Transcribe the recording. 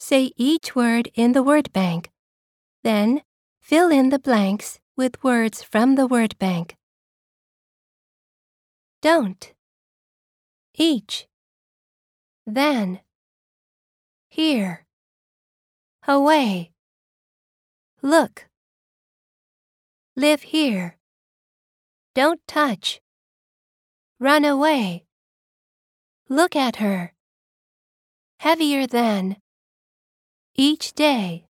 Say each word in the word bank. Then, fill in the blanks with words from the word bank. Don't. Each. Then. Here. Away. Look. Live here. Don't touch. Run away. Look at her. Heavier than. Each day.